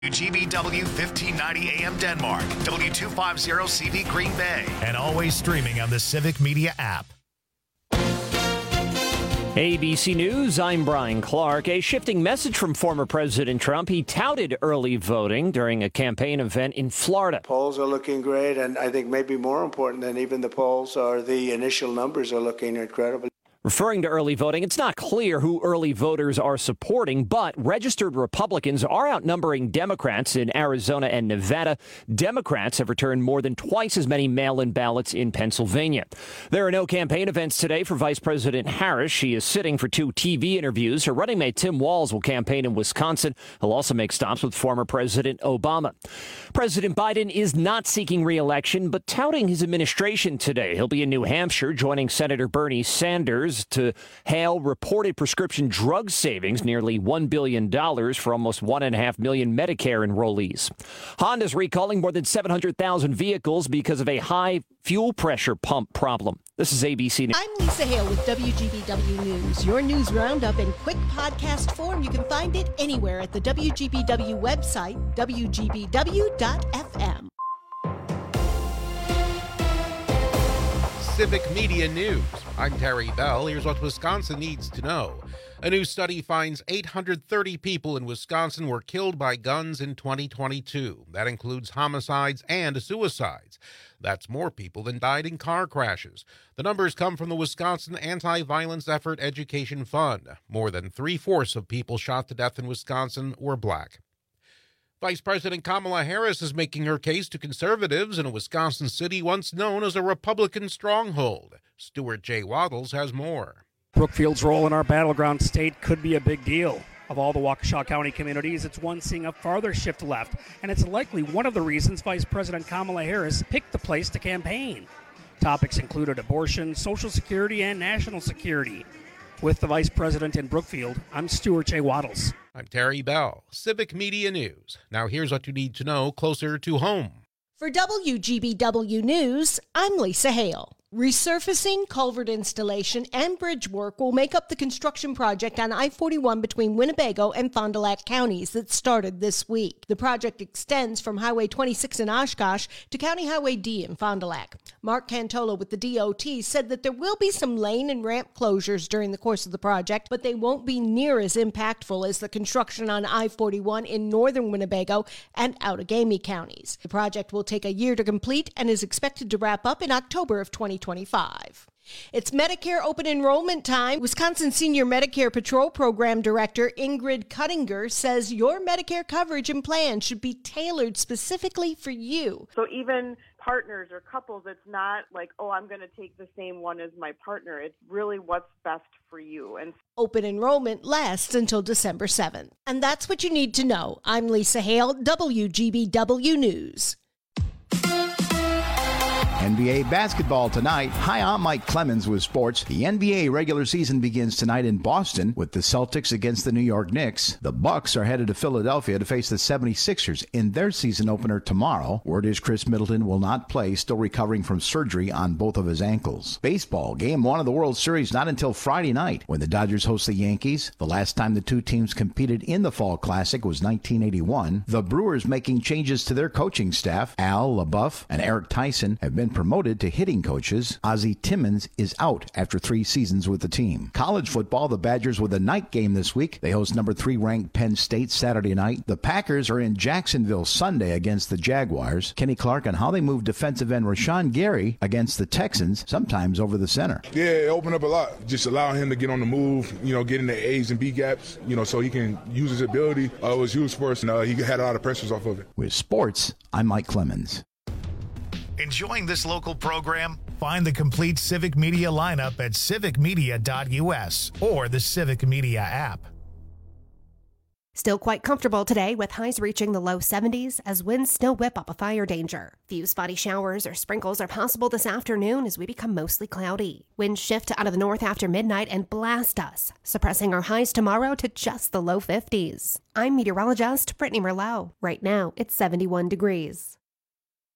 GBW 1590 AM Denmark, W250 CV Green Bay, and always streaming on the Civic Media app. ABC News, I'm Brian Clark. A shifting message from former President Trump. He touted early voting during a campaign event in Florida. Polls are looking great, and I think maybe more important than even the polls are the initial numbers are looking incredible. Referring to early voting, it's not clear who early voters are supporting, but registered Republicans are outnumbering Democrats in Arizona and Nevada. Democrats have returned more than twice as many mail-in ballots in Pennsylvania. There are no campaign events today for Vice President Harris. She is sitting for 2 TV interviews. Her running mate Tim Walz will campaign in Wisconsin. He'll also make stops with former President Obama. President Biden is not seeking re-election, but touting his administration today. He'll be in New Hampshire, joining Senator Bernie Sanders to hail reported prescription drug savings, nearly $1 billion for almost 1.5 million Medicare enrollees. Honda's recalling more than 700,000 vehicles because of a high fuel pressure pump problem. This is ABC News. I'm Lisa Hale with WGBW News. Your news roundup in quick podcast form. You can find it anywhere at the WGBW website, WGBW.fm. Civic Media News. I'm Terry Bell. Here's what Wisconsin needs to know. A new study finds 830 people in Wisconsin were killed by guns in 2022. That includes homicides and suicides. That's more people than died in car crashes. The numbers come from the Wisconsin Anti-Violence Effort Education Fund. More than 3/4 of people shot to death in Wisconsin were black. Vice President Kamala Harris is making her case to conservatives in a Wisconsin city once known as a Republican stronghold. Stuart J. Waddles has more. Brookfield's role in our battleground state could be a big deal. Of all the Waukesha County communities, it's one seeing a farther shift left, and it's likely one of the reasons Vice President Kamala Harris picked the place to campaign. Topics included abortion, Social Security, and national security. With the Vice President in Brookfield, I'm Stuart J. Waddles. I'm Terry Bell, Civic Media News. Now here's what you need to know closer to home. For WGBW News, I'm Lisa Hale. Resurfacing, culvert installation, and bridge work will make up the construction project on I-41 between Winnebago and Fond du Lac counties that started this week. The project extends from Highway 26 in Oshkosh to County Highway D in Fond du Lac. Mark Cantola with the DOT said that there will be some lane and ramp closures during the course of the project, but they won't be near as impactful as the construction on I-41 in northern Winnebago and Outagamie counties. The project will take a year to complete and is expected to wrap up in October of 2025. It's Medicare open enrollment time. Wisconsin Senior Medicare Patrol Program Director Ingrid Cuttinger says your Medicare coverage and plan should be tailored specifically for you. So even partners or couples, it's not like, oh, I'm going to take the same one as my partner. It's really what's best for you. And open enrollment lasts until December 7th. And that's what you need to know. I'm Lisa Hale, WGBW News. NBA basketball tonight. Hi, I'm Mike Clemens with sports. The NBA regular season begins tonight in Boston with the Celtics against the New York Knicks. The Bucks are headed to Philadelphia to face the 76ers in their season opener tomorrow. Word is Chris Middleton will not play, still recovering from surgery on both of his ankles. Baseball, game 1 of the World Series not until Friday night when the Dodgers host the Yankees. The last time the two teams competed in the Fall Classic was 1981. The Brewers making changes to their coaching staff. Al LaBeouf and Eric Tyson have been promoted to hitting coaches. Ozzie Timmons is out after 3 seasons with the team. College football, the Badgers with a night game this week. They host number 3 ranked Penn State Saturday night. The Packers are in Jacksonville Sunday against the Jaguars. Kenny Clark on how they move defensive end Rashawn Gary against the Texans, sometimes over the center. Yeah, it opened up a lot. Just allow him to get on the move, get in the A's and B gaps, so he can use his ability. It was used for us, and he had a lot of pressures off of it. With sports, I'm Mike Clemens. Enjoying this local program? Find the complete Civic Media lineup at civicmedia.us or the Civic Media app. Still quite comfortable today with highs reaching the low 70s as winds still whip up a fire danger. Few spotty showers or sprinkles are possible this afternoon as we become mostly cloudy. Winds shift out of the north after midnight and blast us, suppressing our highs tomorrow to just the low 50s. I'm meteorologist Brittany Merlot. Right now, it's 71 degrees.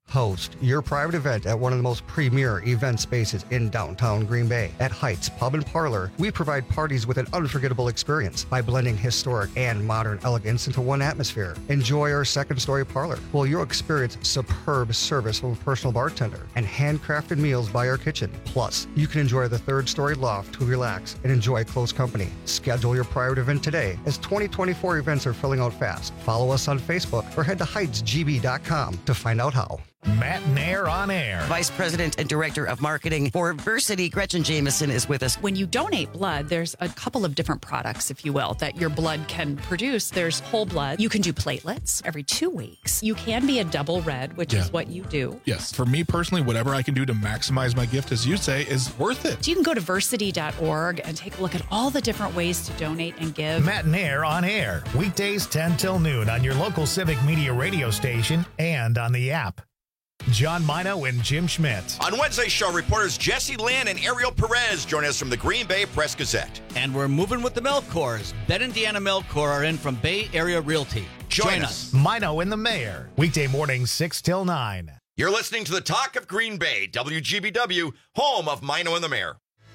Host your private event at one of the most premier event spaces in downtown Green Bay. At Heights Pub and Parlor, we provide parties with an unforgettable experience by blending historic and modern elegance into one atmosphere. Enjoy our second-story parlor, where you'll experience superb service from a personal bartender and handcrafted meals by our kitchen. Plus, you can enjoy the third-story loft to relax and enjoy close company. Schedule your private event today, as 2024 events are filling out fast. Follow us on Facebook or head to heightsgb.com to find out how. Matt Nair on air. Vice President and Director of Marketing for Versity, Gretchen Jameson, is with us. When you donate blood, there's a couple of different products, if you will, that your blood can produce. There's whole blood. You can do platelets every 2 weeks. You can be a double red, which is what you do. Yes. For me personally, whatever I can do to maximize my gift, as you say, is worth it. So you can go to versity.org and take a look at all the different ways to donate and give. Matt Nair on air. Weekdays 10 till noon on your local Civic Media radio station and on the app. John Mino and Jim Schmidt. On Wednesday's show, reporters Jesse Lynn and Ariel Perez join us from the Green Bay Press-Gazette. And we're moving with the Melcors. Ben and Deanna Melcor are in from Bay Area Realty. Join us. Mino and the Mayor. Weekday mornings 6 till 9. You're listening to the Talk of Green Bay, WGBW, home of Mino and the Mayor.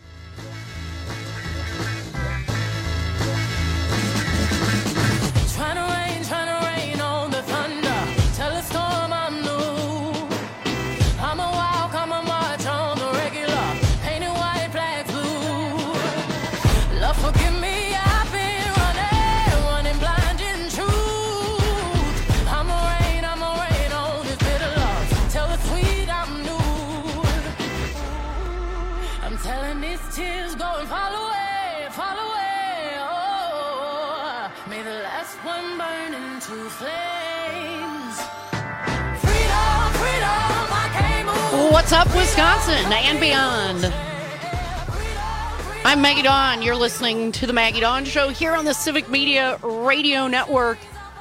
Trying to rain on the thunder. Tell a storm I'm new. I'm a walk, I'm a march on the regular. Painted white flags blue. Love, forgive me, I've been running blind in truth. I'm a rain on this bitter love. Tell the sweet I'm new. I'm telling these tears go and fall away, fall away. Oh, may the last one burn into flames. Freedom, freedom, I can't move. What's up, Wisconsin and beyond? I'm Maggie Dawn. You're listening to the Maggie Dawn Show here on the Civic Media Radio Network.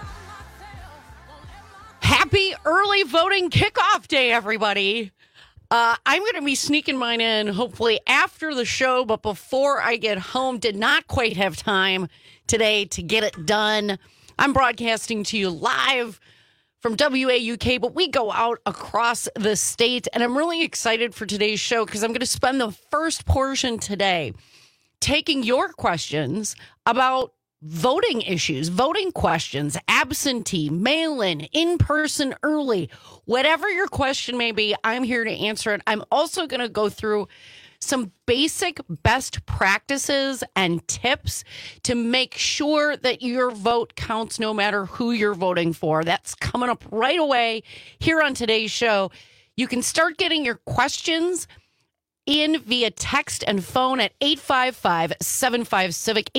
Happy early voting kickoff day, everybody. I'm going to be sneaking mine in hopefully after the show, but before I get home. Did not quite have time today to get it done. I'm broadcasting to you live from WAUK, but we go out across the state, and I'm really excited for today's show because I'm going to spend the first portion today taking your questions about voting issues, voting questions, absentee, mail-in, in-person, early, whatever your question may be, I'm here to answer it. I'm also going to go through some basic best practices and tips to make sure that your vote counts no matter who you're voting for. That's coming up right away here on today's show. You can start getting your questions in via text and phone at 855-75-CIVIC,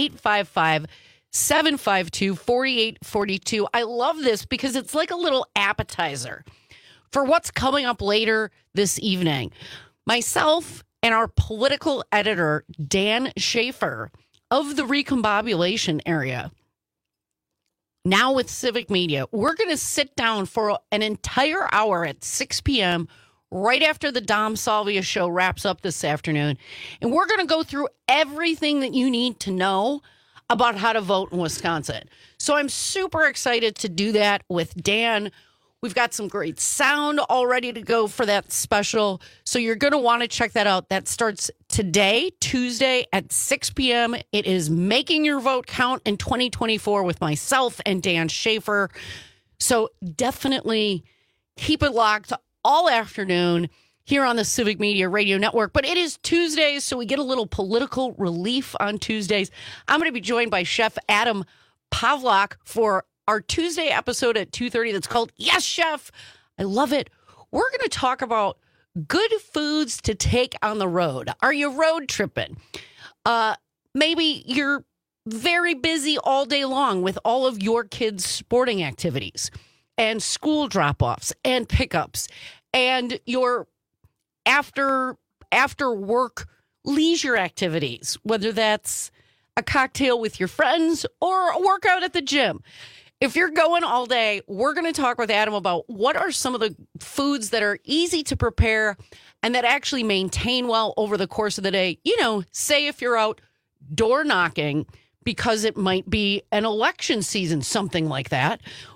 855-752-4842. I love this because it's like a little appetizer for what's coming up later this evening. Myself and our political editor, Dan Schaefer of the Recombobulation area, now with Civic Media, we're going to sit down for an entire hour at 6 p.m. right after the Dom Salvia show wraps up this afternoon. And we're going to go through everything that you need to know about how to vote in Wisconsin. So I'm super excited to do that with Dan. We've got some great sound all ready to go for that special. So you're going to want to check that out. That starts today, Tuesday at 6 p.m. It is Making Your Vote Count in 2024 with myself and Dan Schaefer. So definitely keep it locked all afternoon here on the Civic Media Radio Network. But it is Tuesdays, so we get a little political relief on Tuesdays. I'm going to be joined by Chef Adam Pavlak for our Tuesday episode at 2:30 that's called Yes, Chef. I love it. We're going to talk about good foods to take on the road. Are you road tripping? Maybe you're very busy all day long with all of your kids' sporting activities and school drop-offs and pickups and your after work leisure activities, whether that's a cocktail with your friends or a workout at the gym. If you're going all day, we're going to talk with Adam about what are some of the foods that are easy to prepare and that actually maintain well over the course of the day. You know, say if you're out door knocking because it might be an election season, something like that.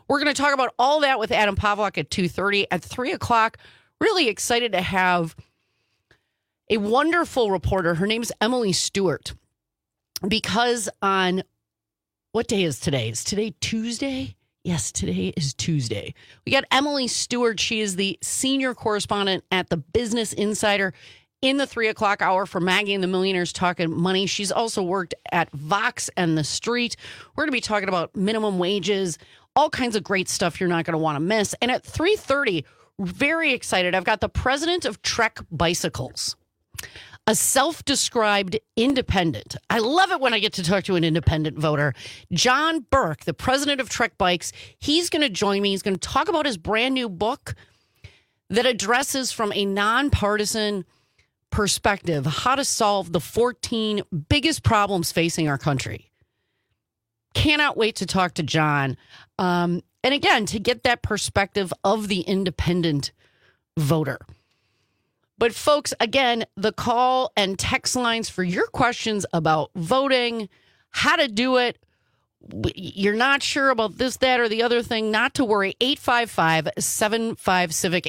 We're going to talk about all that with Adam Pavlak at 2:30. At 3 o'clock, really excited to have a wonderful reporter. Her name's Emily Stewart. Because on, what day is today? Is today Tuesday? Yes, today is Tuesday. We got Emily Stewart. She is the senior correspondent at the Business Insider in the 3 o'clock hour for Maggie and the Millionaires Talking Money. She's also worked at Vox and The Street. We're going to be talking about minimum wages, all kinds of great stuff you're not going to want to miss. And at 3:30, very excited, I've got the president of Trek Bicycles, a self-described independent. I love it when I get to talk to an independent voter. John Burke, the president of Trek Bikes, he's going to join me. He's going to talk about his brand new book that addresses from a nonpartisan perspective how to solve the 14 biggest problems facing our country. Cannot wait to talk to John. And again, to get that perspective of the independent voter. But folks, again, the call and text lines for your questions about voting, how to do it. You're not sure about this, that, or the other thing, not to worry. 855-75-CIVIC,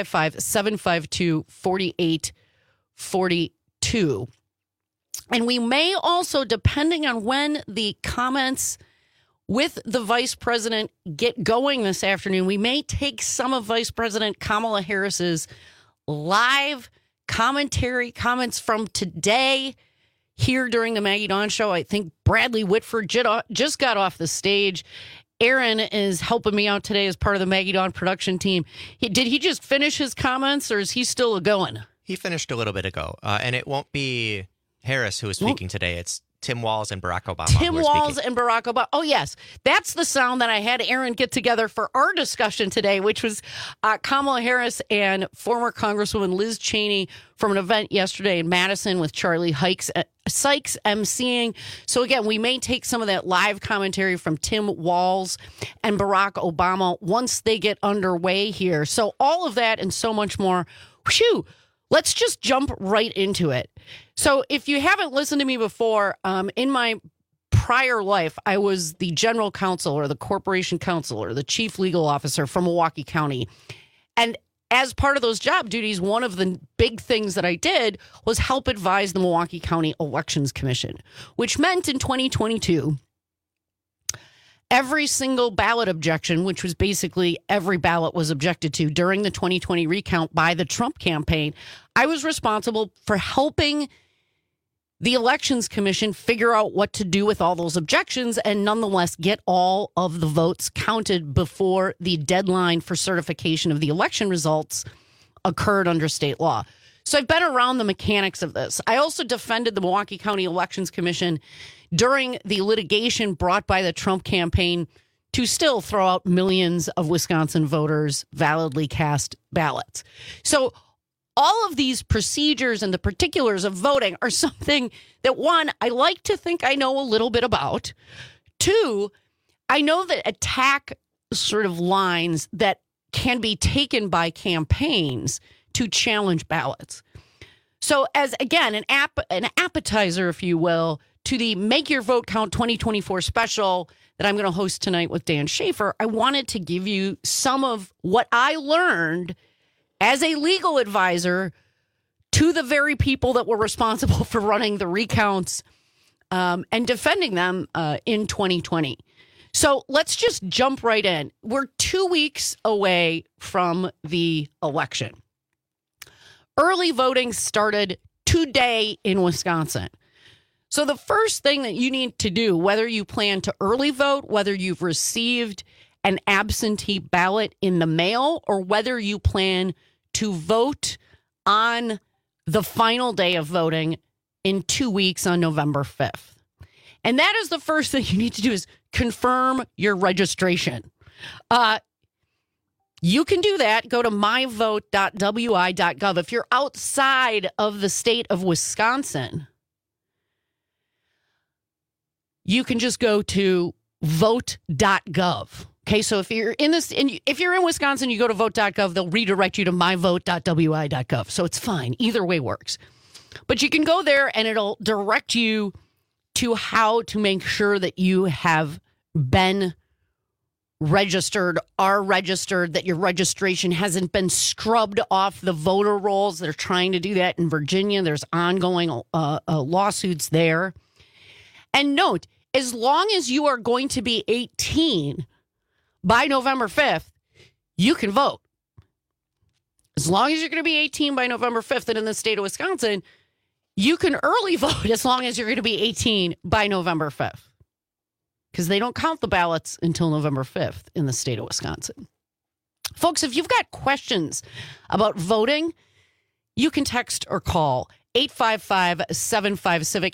855-752-4842. And we may also, depending on when the comments with the vice president get going this afternoon, we may take some of Vice President Kamala Harris's live commentary comments from today here during the Maggie Dawn Show. I think Bradley Whitford just got off the stage. Aaron is helping me out today as part of the Maggie Dawn production team. Did he just finish his comments, or is he still going? He finished a little bit ago, and it won't be Harris who is speaking today. It's Tim Walz and Barack Obama. Tim Walz and Barack Obama. Oh, yes. That's the sound that I had Aaron get together for our discussion today, which was Kamala Harris and former Congresswoman Liz Cheney from an event yesterday in Madison with Charlie Sykes emceeing. So, again, we may take some of that live commentary from Tim Walz and Barack Obama once they get underway here. So all of that and so much more. Whew. Let's just jump right into it. So if you haven't listened to me before, in my prior life, I was the general counsel or the corporation counsel or the chief legal officer for Milwaukee County. And as part of those job duties, one of the big things that I did was help advise the Milwaukee County Elections Commission, which meant in 2022, every single ballot objection, which was basically every ballot was objected to during the 2020 recount by the Trump campaign, I was responsible for helping the Elections Commission figure out what to do with all those objections and nonetheless get all of the votes counted before the deadline for certification of the election results occurred under state law. So I've been around the mechanics of this. I also defended the Milwaukee County Elections Commission during the litigation brought by the Trump campaign to still throw out millions of Wisconsin voters' validly cast ballots. So all of these procedures and the particulars of voting are something that, one, I like to think I know a little bit about. Two, I know that attack sort of lines that can be taken by campaigns to challenge ballots. So as, again, an appetizer, if you will, to the Make Your Vote Count 2024 special that I'm going to host tonight with Dan Schaefer, I wanted to give you some of what I learned as a legal advisor to the very people that were responsible for running the recounts and defending them in 2020. So let's just jump right in. We're 2 weeks away from the election. Early voting started today in Wisconsin. So the first thing that you need to do, whether you plan to early vote, whether you've received an absentee ballot in the mail, or whether you plan to vote on the final day of voting in 2 weeks on November 5th. And that is the first thing you need to do, is confirm your registration. You can do that. Go to myvote.wi.gov. If you're outside of the state of Wisconsin, you can just go to vote.gov. Okay, so if you're in Wisconsin, you go to vote.gov, they'll redirect you to myvote.wi.gov. So it's fine. Either way works. But you can go there and it'll direct you to how to make sure that you have been registered are registered, that your registration hasn't been scrubbed off the voter rolls. They're trying to do that in Virginia. There's ongoing lawsuits there. And note, as long as you are going to be 18 by November 5th, you can vote. As long as you're going to be 18 by November 5th, and in the state of Wisconsin, you can early vote as long as you're going to be 18 by November 5th. Because they don't count the ballots until November 5th in the state of Wisconsin. Folks, if you've got questions about voting, you can text or call 855-75-CIVIC,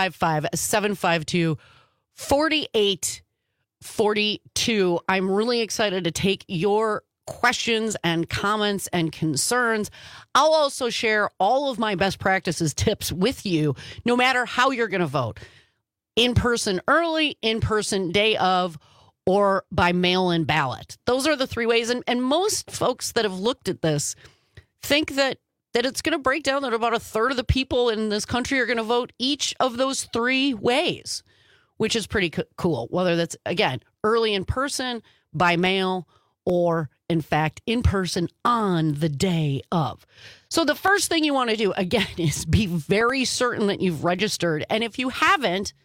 855-752-4842. I'm really excited to take your questions and comments and concerns. I'll also share all of my best practices tips with you, no matter how you're going to vote. In person early, in person day of, or by mail-in ballot. Those are the three ways. And most folks that have looked at this think that it's going to break down that about a third of the people in this country are going to vote each of those three ways, which is pretty cool. Whether that's, again, early in person, by mail, or in fact, in person on the day of. So the first thing you want to do, again, is be very certain that you've registered. And if you haven't,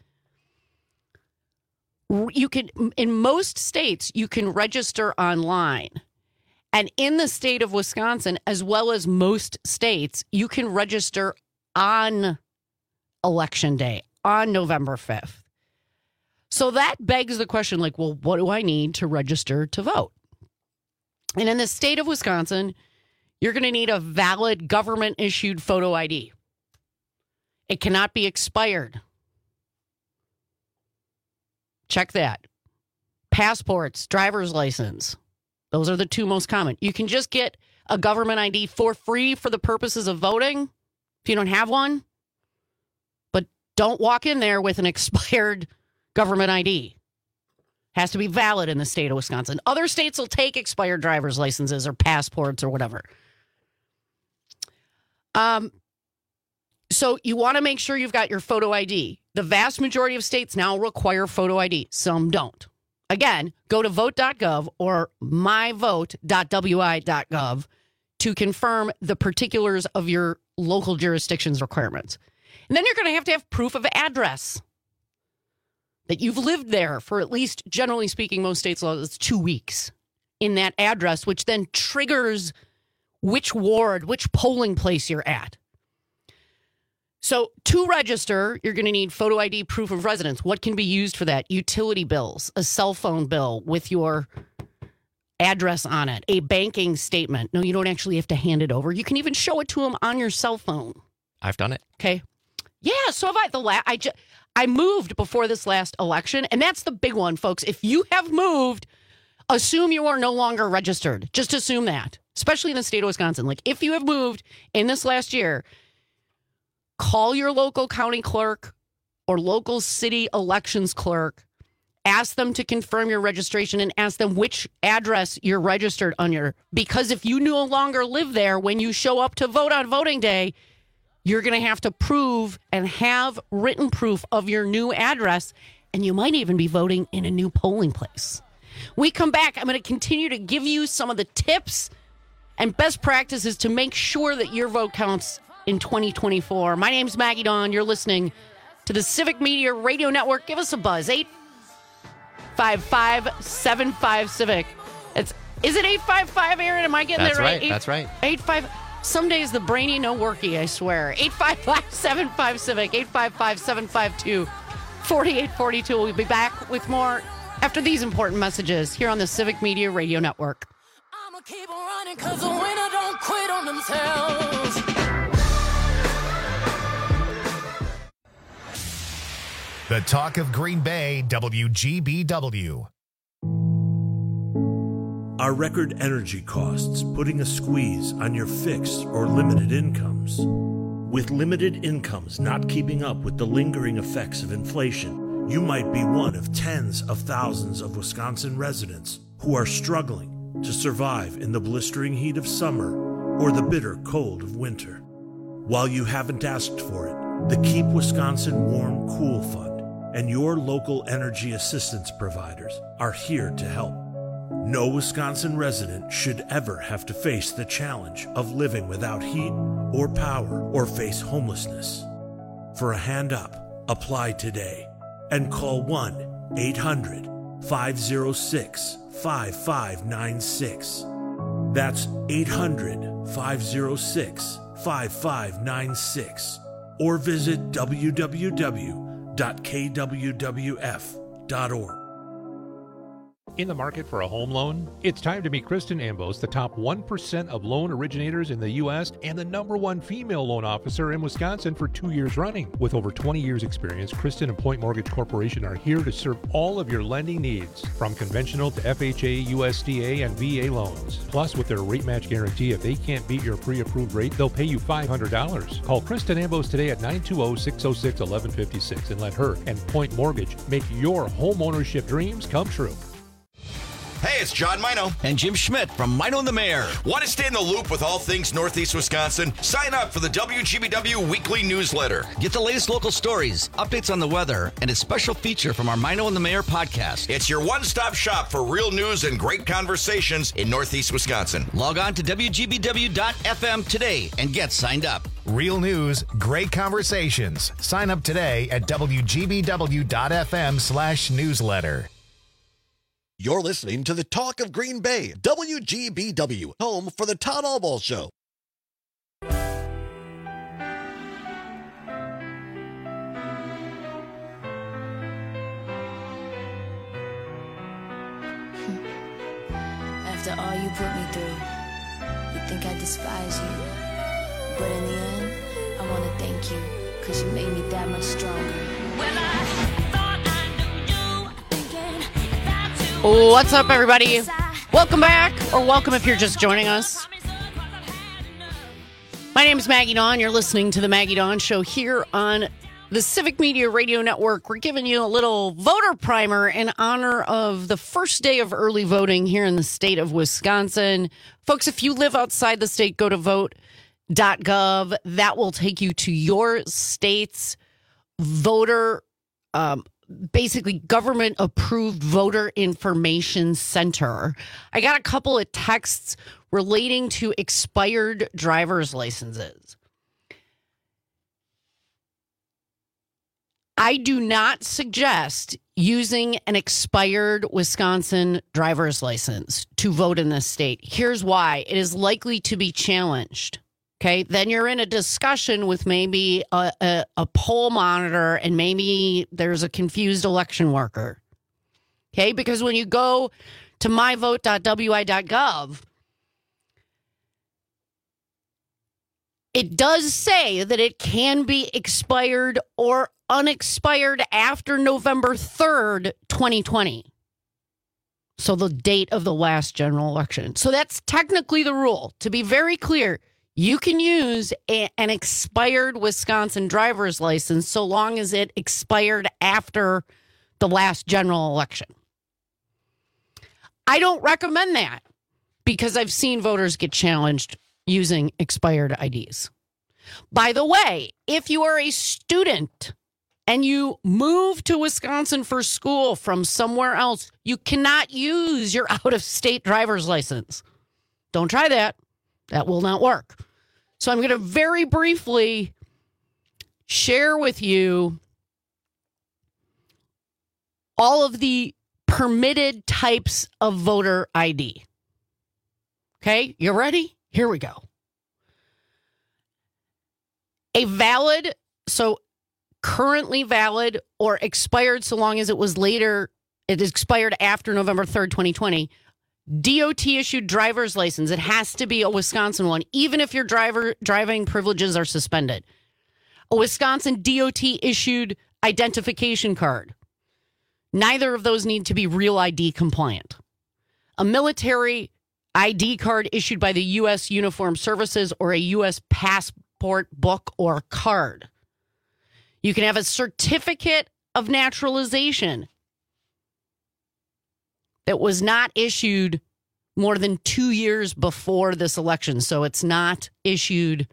you can, in most states, you can register online. And in the state of Wisconsin, as well as most states, you can register on Election Day, on November 5th. So that begs the question, like, well, what do I need to register to vote? And in the state of Wisconsin, you're going to need a valid government-issued photo ID. It cannot be expired. Check that. Passports, driver's license. Those are the two most common. You can just get a government ID for free for the purposes of voting if you don't have one. But don't walk in there with an expired government ID. Has to be valid in the state of Wisconsin. Other states will take expired driver's licenses or passports or whatever. So you want to make sure you've got your photo ID. The vast majority of states now require photo ID. Some don't. Again, go to vote.gov or myvote.wi.gov to confirm the particulars of your local jurisdiction's requirements. And then you're going to have proof of address. That you've lived there for at least, generally speaking, most states' laws, it's 2 weeks in that address, which then triggers which ward, which polling place you're at. So to register, you're going to need photo ID, proof of residence. What can be used for that? Utility bills, a cell phone bill with your address on it, a banking statement. No, you don't actually have to hand it over. You can even show it to them on your cell phone. I've done it. Okay. Yeah, so have I. I moved before this last election, and that's the big one, folks. If you have moved, assume you are no longer registered. Just assume that, especially in the state of Wisconsin. Like, if you have moved in this last year, call your local county clerk or local city elections clerk, ask them to confirm your registration, and ask them which address you're registered under. Because if you no longer live there when you show up to vote on voting day, you're going to have to prove and have written proof of your new address, and you might even be voting in a new polling place. We come back, I'm going to continue to give you some of the tips and best practices to make sure that your vote counts in 2024. My name's Maggie Dawn. You're listening to the Civic Media Radio Network. Give us a buzz, 855-75-CIVIC. Is it 855, Aaron? Am I getting that right? That's right. 85. Some days the brainy no worky, I swear. 855-75-CIVIC, 855-752-4842. We'll be back with more after these important messages here on the Civic Media Radio Network. I'ma keep running because the winner don't quit on themselves. The talk of Green Bay, WGBW. Are record energy costs putting a squeeze on your fixed or limited incomes? With limited incomes not keeping up with the lingering effects of inflation, you might be one of tens of thousands of Wisconsin residents who are struggling to survive in the blistering heat of summer or the bitter cold of winter. While you haven't asked for it, the Keep Wisconsin Warm Cool Fund and your local energy assistance providers are here to help. No Wisconsin resident should ever have to face the challenge of living without heat or power or face homelessness. For a hand up, apply today and call 1-800-506-5596. That's 800-506-5596. Or visit www.kwwf.org. In the market for a home loan? It's time to meet Kristen Ambos, the top 1% of loan originators in the U.S. and the #1 female loan officer in Wisconsin for 2 years running. With over 20 years experience, Kristen and Point Mortgage Corporation are here to serve all of your lending needs, from conventional to FHA, USDA, and VA loans. Plus, with their rate match guarantee, if they can't beat your pre-approved rate, they'll pay you $500. Call Kristen Ambos today at 920-606-1156 and let her and Point Mortgage make your home ownership dreams come true. Hey, it's John Mino. And Jim Schmidt from Mino and the Mayor. Want to stay in the loop with all things Northeast Wisconsin? Sign up for the WGBW weekly newsletter. Get the latest local stories, updates on the weather, and a special feature from our Mino and the Mayor podcast. It's your one-stop shop for real news and great conversations in Northeast Wisconsin. Log on to WGBW.FM today and get signed up. Real news, great conversations. Sign up today at WGBW.FM/newsletter. You're listening to the Talk of Green Bay, WGBW, home for the Todd Albaugh Show. After all you put me through, you think I despise you. But in the end, I want to thank you, because you made me that much stronger. What's up, everybody? Welcome back, or welcome if you're just joining us. My name is Maggie Dawn. You're listening to the Maggie Dawn Show here on the Civic Media Radio Network. We're giving you a little voter primer in honor of the first day of early voting here in the state of Wisconsin. Folks, if you live outside the state, go to vote.gov. That will take you to your state's voter basically government approved voter information center. I got a couple of texts relating to expired driver's licenses. I do not suggest using an expired Wisconsin driver's license to vote in this state. Here's why. It is likely to be challenged. Okay, then you're in a discussion with maybe a poll monitor, and maybe there's a confused election worker. Okay, because when you go to myvote.wi.gov, it does say that it can be expired or unexpired after November 3rd, 2020. So the date of the last general election. So that's technically the rule. To be very clear, you can use an expired Wisconsin driver's license so long as it expired after the last general election. I don't recommend that because I've seen voters get challenged using expired IDs. By the way, if you are a student and you move to Wisconsin for school from somewhere else, you cannot use your out-of-state driver's license. Don't try that. That will not work. So I'm going to very briefly share with you all of the permitted types of voter ID. Okay, you ready? Here we go. A valid, so currently valid or expired so long as it was later, it expired after November 3rd, 2020. DOT-issued driver's license. It has to be a Wisconsin one, even if your driving privileges are suspended. A Wisconsin DOT-issued identification card. Neither of those need to be Real ID compliant. A military ID card issued by the U.S. Uniformed Services or a U.S. passport book or card. You can have a certificate of naturalization that was not issued more than 2 years before this election. So it's not issued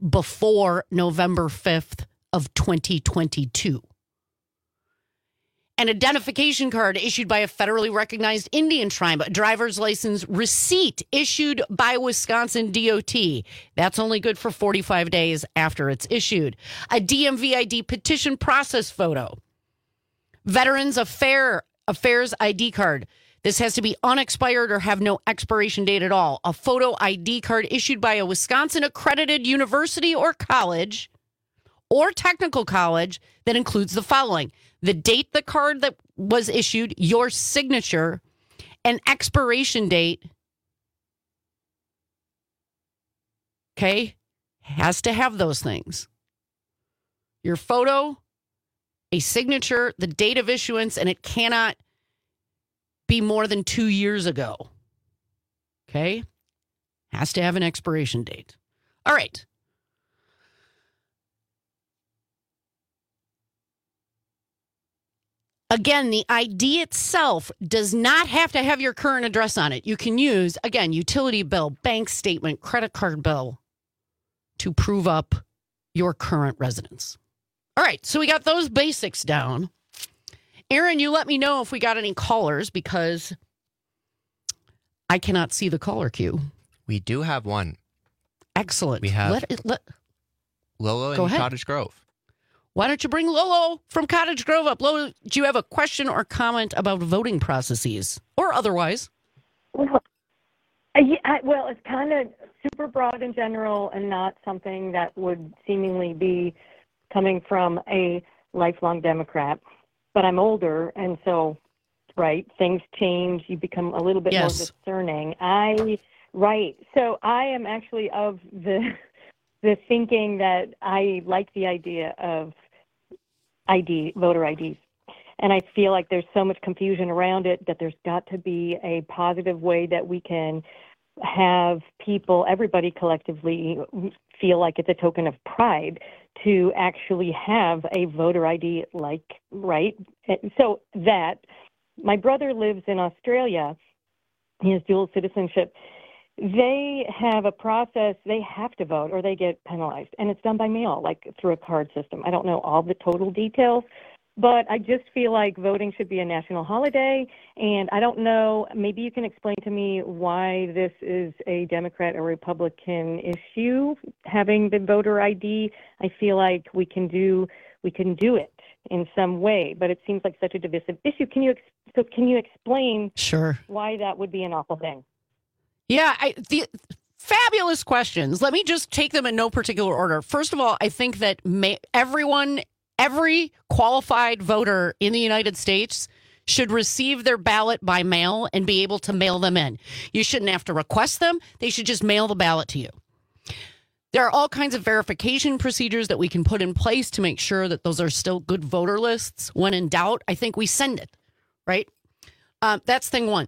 before November 5th of 2022. An identification card issued by a federally recognized Indian tribe. A driver's license receipt issued by Wisconsin DOT. That's only good for 45 days after it's issued. A DMV ID petition process photo. Veterans Affairs ID card. This has to be unexpired or have no expiration date at all. A photo ID card issued by a Wisconsin accredited university or college or technical college that includes the following: the date the card that was issued, your signature, and expiration date. Okay? Has to have those things. Your photo, a signature, the date of issuance, and it cannot be more than 2 years ago. Okay? Has to have an expiration date. All right. Again, the ID itself does not have to have your current address on it. You can use, again, utility bill, bank statement, credit card bill to prove up your current residence. All right, so we got those basics down. Aaron, you let me know if we got any callers because I cannot see the caller queue. We do have one. Excellent. We have Lolo in Cottage Grove. Why don't you bring Lolo from Cottage Grove up? Lolo, do you have a question or comment about voting processes or otherwise? Well, it's kind of super broad in general and not something that would seemingly be coming from a lifelong Democrat. But I'm older, and so, right, things change. You become a little bit more discerning. So I am actually of the thinking that I like the idea of voter IDs. And I feel like there's so much confusion around it that there's got to be a positive way that we can have people, everybody collectively, feel like it's a token of pride to actually have a voter ID, right? So that my brother lives in Australia. He has dual citizenship. They have a process. They have to vote or they get penalized. And it's done by mail, like through a card system. I don't know all the total details, but I just feel like voting should be a national holiday. And I don't know, maybe you can explain to me why this is a Democrat or Republican issue, having the voter ID. I feel like we can do it in some way, but it seems like such a divisive issue. Can you explain why that would be an awful thing? Yeah, the fabulous questions. Let me just take them in no particular order. First of all, I think that every qualified voter in the United States should receive their ballot by mail and be able to mail them in. You shouldn't have to request them. They should just mail the ballot to you. There are all kinds of verification procedures that we can put in place to make sure that those are still good voter lists. When in doubt, I think we send it, right? That's thing one.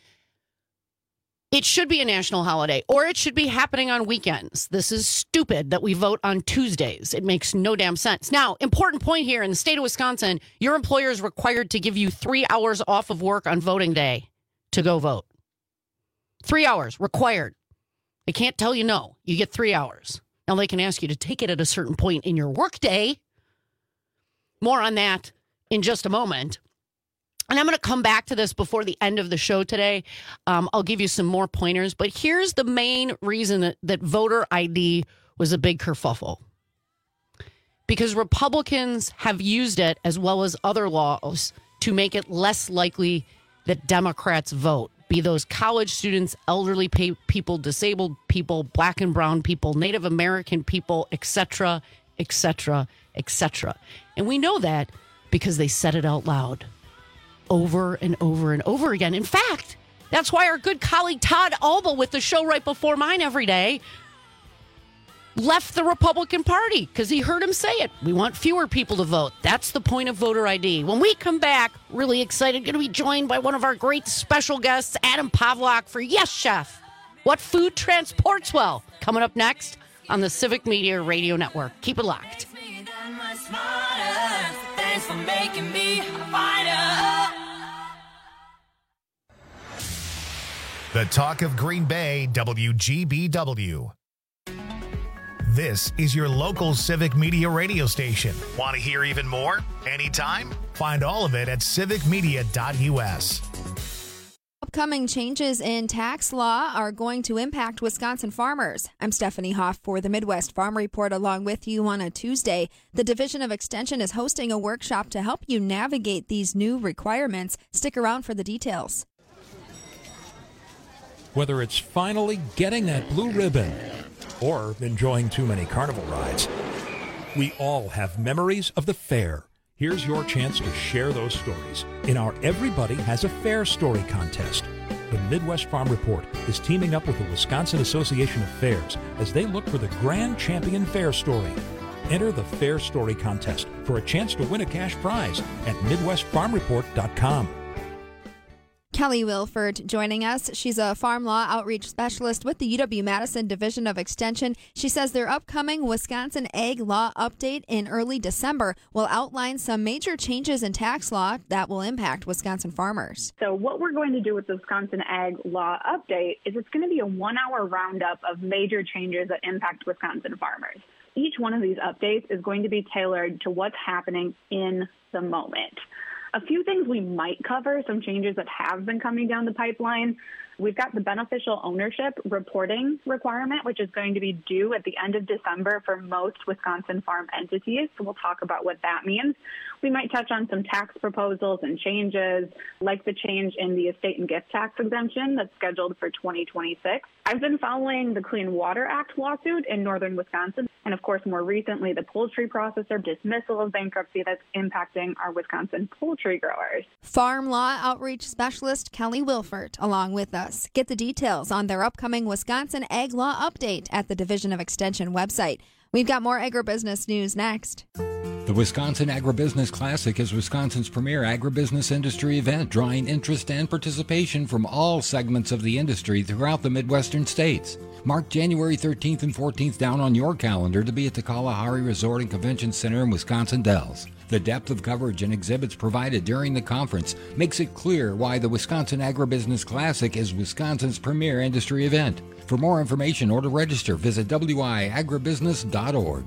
It should be a national holiday, or it should be happening on weekends. This is stupid that we vote on Tuesdays. It makes no damn sense. Now, important point here, in the state of Wisconsin, your employer is required to give you 3 hours off of work on voting day to go vote. 3 hours, required. They can't tell you no. You get 3 hours. Now, they can ask you to take it at a certain point in your work day. More on that in just a moment. And I'm going to come back to this before the end of the show today. I'll give you some more pointers. But here's the main reason that voter ID was a big kerfuffle. Because Republicans have used it, as well as other laws, to make it less likely that Democrats vote. Be those college students, elderly people, disabled people, black and brown people, Native American people, etc., etc., etc. And we know that because they said it out loud. Over and over and over again. In fact, that's why our good colleague Todd Alba, with the show right before mine every day, left the Republican Party because he heard him say it. We want fewer people to vote. That's the point of voter ID. When we come back, really excited, going to be joined by one of our great special guests, Adam Pavlock, for Yes Chef. What food transports well? Coming up next on the Civic Media Radio Network. Keep it locked. Thanks for making me a fighter. The Talk of Green Bay, WGBW. This is your local Civic Media radio station. Want to hear even more? Anytime? Find all of it at civicmedia.us. Upcoming changes in tax law are going to impact Wisconsin farmers. I'm Stephanie Hoff for the Midwest Farm Report along with you on a Tuesday. The Division of Extension is hosting a workshop to help you navigate these new requirements. Stick around for the details. Whether it's finally getting that blue ribbon or enjoying too many carnival rides, we all have memories of the fair. Here's your chance to share those stories in our Everybody Has a Fair Story contest. The Midwest Farm Report is teaming up with the Wisconsin Association of Fairs as they look for the Grand Champion Fair Story. Enter the Fair Story contest for a chance to win a cash prize at MidwestFarmReport.com. Kelly Wilford joining us. She's a farm law outreach specialist with the UW-Madison Division of Extension. She says their upcoming Wisconsin Ag Law update in early December will outline some major changes in tax law that will impact Wisconsin farmers. So what we're going to do with the Wisconsin Ag Law update is it's going to be a 1-hour roundup of major changes that impact Wisconsin farmers. Each one of these updates is going to be tailored to what's happening in the moment. A few things we might cover, some changes that have been coming down the pipeline. We've got the beneficial ownership reporting requirement, which is going to be due at the end of December for most Wisconsin farm entities. So we'll talk about what that means. We might touch on some tax proposals and changes, like the change in the estate and gift tax exemption that's scheduled for 2026. I've been following the Clean Water Act lawsuit in northern Wisconsin, and of course, more recently, the poultry processor dismissal of bankruptcy that's impacting our Wisconsin poultry growers. Farm law outreach specialist Kelly Wilford along with us. Get the details on their upcoming Wisconsin Ag Law update at the Division of Extension website. We've got more agribusiness news next. The Wisconsin Agribusiness Classic is Wisconsin's premier agribusiness industry event, drawing interest and participation from all segments of the industry throughout the Midwestern states. Mark January 13th and 14th down on your calendar to be at the Kalahari Resort and Convention Center in Wisconsin Dells. The depth of coverage and exhibits provided during the conference makes it clear why the Wisconsin Agribusiness Classic is Wisconsin's premier industry event. For more information or to register, visit wiagribusiness.org.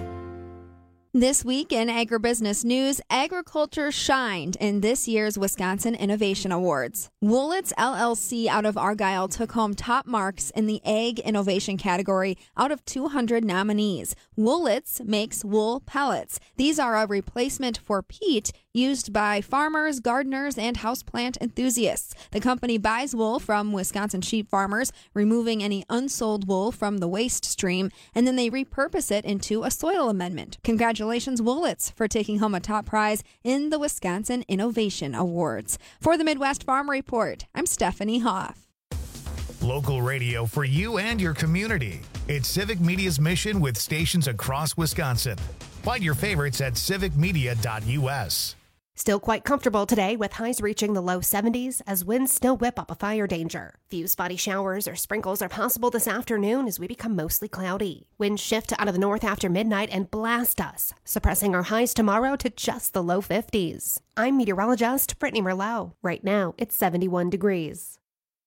This week in agribusiness news, agriculture shined in this year's Wisconsin Innovation Awards. Woolitz LLC out of Argyle took home top marks in the Ag Innovation category out of 200 nominees. Woolitz makes wool pellets. These are a replacement for peat used by farmers, gardeners, and houseplant enthusiasts. The company buys wool from Wisconsin sheep farmers, removing any unsold wool from the waste stream, and then they repurpose it into a soil amendment. Congratulations, Woolitz, for taking home a top prize in the Wisconsin Innovation Awards. For the Midwest Farm Report, I'm Stephanie Hoff. Local radio for you and your community. It's Civic Media's mission with stations across Wisconsin. Find your favorites at civicmedia.us. Still quite comfortable today with highs reaching the low 70s as winds still whip up a fire danger. Few spotty showers or sprinkles are possible this afternoon as we become mostly cloudy. Winds shift out of the north after midnight and blast us, suppressing our highs tomorrow to just the low 50s. I'm meteorologist Brittany Merlot. Right now, it's 71 degrees.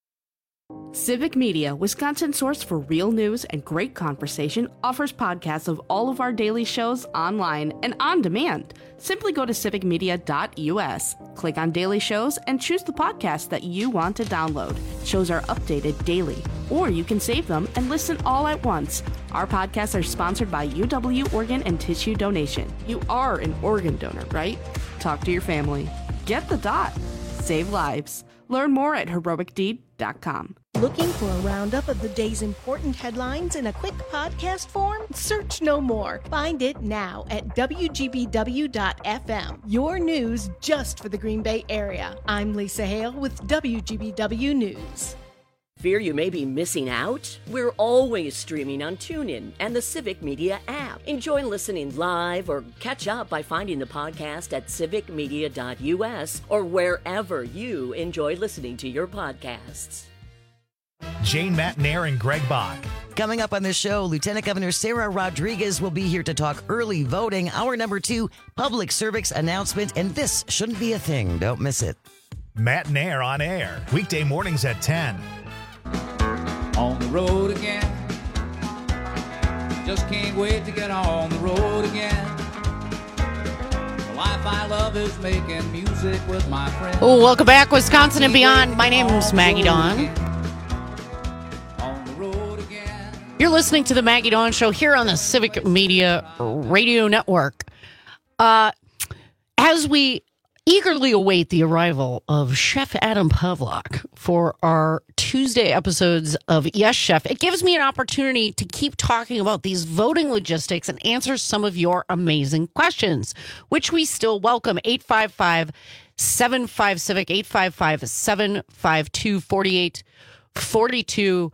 Civic Media, Wisconsin's source for real news and great conversation, offers podcasts of all of our daily shows online and on demand. Simply go to civicmedia.us, click on daily shows, and choose the podcast that you want to download. Shows are updated daily, or you can save them and listen all at once. Our podcasts are sponsored by UW Organ and Tissue Donation. You are an organ donor, right? Talk to your family. Get the dot. Save lives. Learn more at heroicdeed.com. Looking for a roundup of the day's important headlines in a quick podcast form? Search no more. Find it now at WGBW.FM. Your news just for the Green Bay area. I'm Lisa Hale with WGBW News. Fear you may be missing out? We're always streaming on TuneIn and the Civic Media app. Enjoy listening live or catch up by finding the podcast at civicmedia.us or wherever you enjoy listening to your podcasts. Jane Matnair and Greg Bach. Coming up on this show, Lieutenant Governor Sarah Rodriguez will be here to talk early voting. Hour number 2, public service announcement, and this shouldn't be a thing. Don't miss it. Matnair on air, weekday mornings at 10. On the road again. Just can't wait to get on the road again. Well, life I love is making music with my friends. Oh, welcome back, Wisconsin and beyond. My name's Maggie Dawn. You're listening to the Maggie Dawn Show here on the Civic Media Radio Network. As we eagerly await the arrival of Chef Adam Pavlak for our Tuesday episodes of Yes, Chef, it gives me an opportunity to keep talking about these voting logistics and answer some of your amazing questions, which we still welcome. 855-75-CIVIC, 855-752-4842.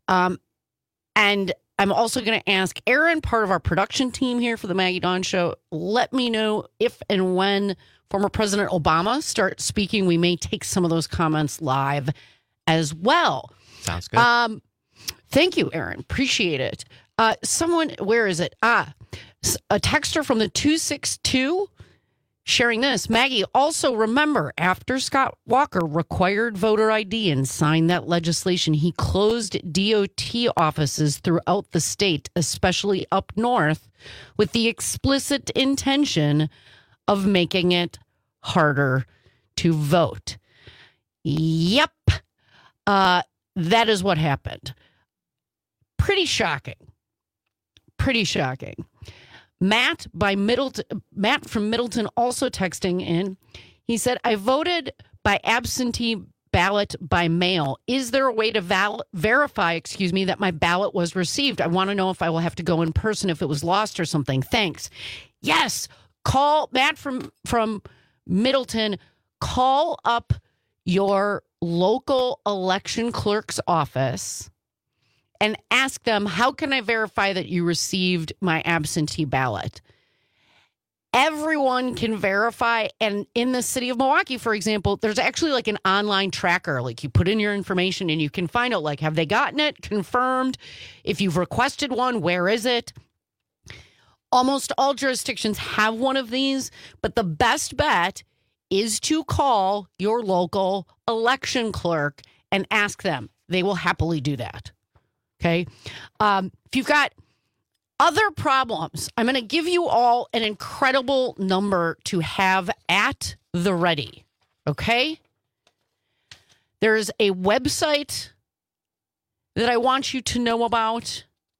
And I'm also going to ask Aaron, part of our production team here for the Maggie Dawn Show, let me know if and when former President Obama starts speaking. We may take some of those comments live as well. Sounds good. Thank you, Aaron. Appreciate it. Someone, where is it? A texter from the 262 sharing this. Maggie, also remember, after Scott Walker required voter ID and signed that legislation, he closed DOT offices throughout the state, especially up north, with the explicit intention of making it harder to vote. Yep. That is what happened. Pretty shocking. Pretty shocking. Matt from Middleton also texting in. He said, I voted by absentee ballot by mail. Is there a way to verify, that my ballot was received? I want to know if I will have to go in person if it was lost or something. Thanks. Yes. Call Matt from Middleton. Call up your local election clerk's office and ask them, how can I verify that you received my absentee ballot? Everyone can verify. And in the city of Milwaukee, for example, there's actually like an online tracker. Like you put in your information and you can find out, like, have they gotten it confirmed? If you've requested one, where is it? Almost all jurisdictions have one of these, but the best bet is to call your local election clerk and ask them. They will happily do that. Okay. If you've got other problems, I'm going to give you all an incredible number to have at the ready. Okay. There's a website that I want you to know about.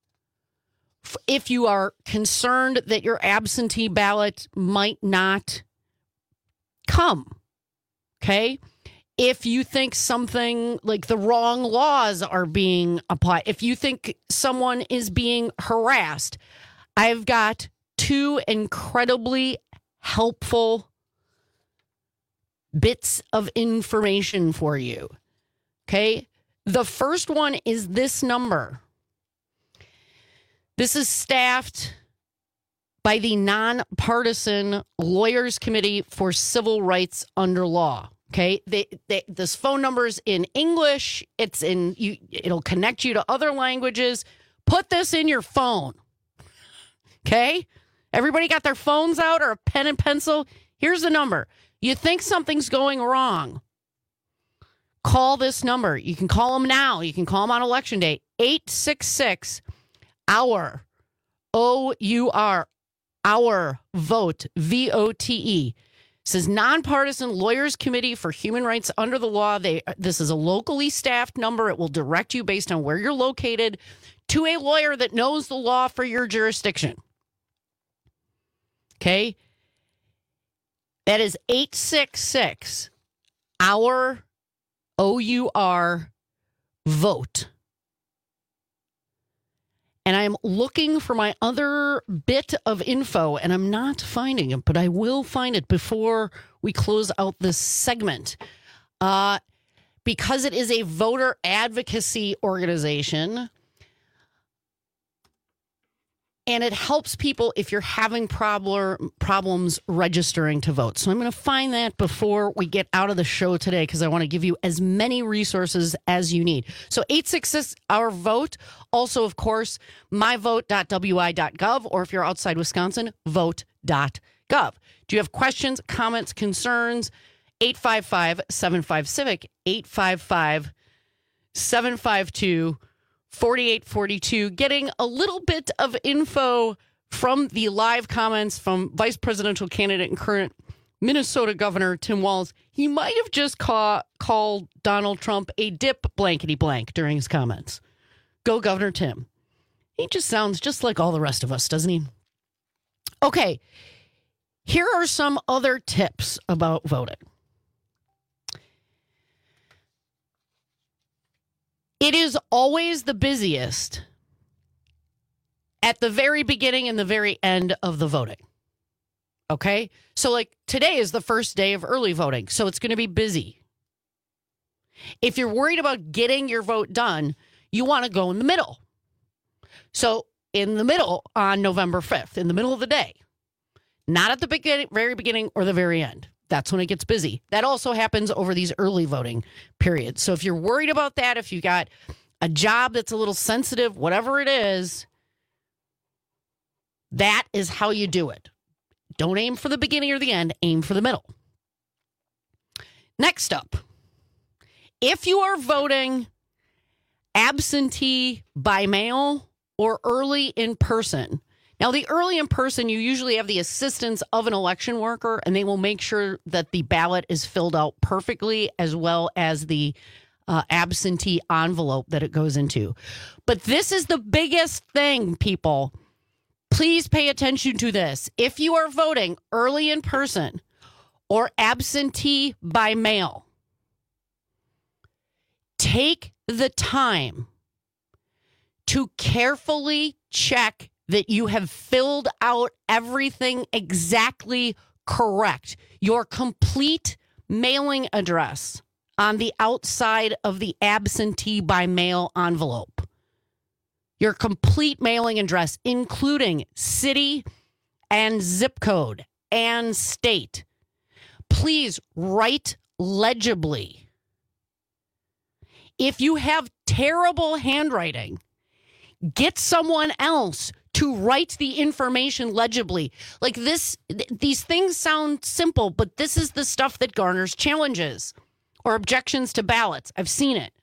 If you are concerned that your absentee ballot might not come. Okay. If you think something like the wrong laws are being applied, if you think someone is being harassed, I've got two incredibly helpful bits of information for you. Okay. The first one is this number. This is staffed by the Nonpartisan Lawyers Committee for Civil Rights Under Law. Okay, this phone number is in English. It'll connect you to other languages. Put this in your phone. Okay, everybody got their phones out or a pen and pencil? Here's the number. You think something's going wrong? Call this number. You can call them now. You can call them on election day. 866-OUR, OUR, our vote, VOTE. It says Nonpartisan Lawyers Committee for Human Rights Under the Law. This is a locally staffed number. It will direct you based on where you're located to a lawyer that knows the law for your jurisdiction. Okay? That is 866-OUR, OUR, vote. And I'm looking for my other bit of info, and I'm not finding it, but I will find it before we close out this segment. Because it is a voter advocacy organization, and it helps people if you're having problems registering to vote. So I'm going to find that before we get out of the show today, because I want to give you as many resources as you need. So 866-OUR vote. Also, of course, myvote.wi.gov, or if you're outside Wisconsin, vote.gov. Do you have questions, comments, concerns? 855-75-CIVIC, 855-752-4842. Getting a little bit of info from the live comments from vice presidential candidate and current Minnesota Governor Tim Walz. He might have just called Donald Trump a dip blankety blank during his comments. Go Governor Tim. He just sounds just like all the rest of us, doesn't he? Okay, here are some other tips about voting. It is always the busiest at the very beginning and the very end of the voting. Okay? So, like, today is the first day of early voting, so it's going to be busy. If you're worried about getting your vote done, you want to go in the middle. So, in the middle on November 5th, in the middle of the day, not at the very beginning or the very end. That's when it gets busy. That also happens over these early voting periods. So if you're worried about that, if you got a job that's a little sensitive, whatever it is, that is how you do it. Don't aim for the beginning or the end, aim for the middle. Next up, if you are voting absentee by mail or early in person. Now, the early in person, you usually have the assistance of an election worker, and they will make sure that the ballot is filled out perfectly, as well as the absentee envelope that it goes into. But this is the biggest thing, people. Please pay attention to this. If you are voting early in person or absentee by mail, take the time to carefully check that you have filled out everything exactly correct. Your complete mailing address on the outside of the absentee by mail envelope. Your complete mailing address, including city and zip code and state. Please write legibly. If you have terrible handwriting, get someone else to write the information legibly. Like this, these things sound simple, but this is the stuff that garners challenges or objections to ballots. I've seen it.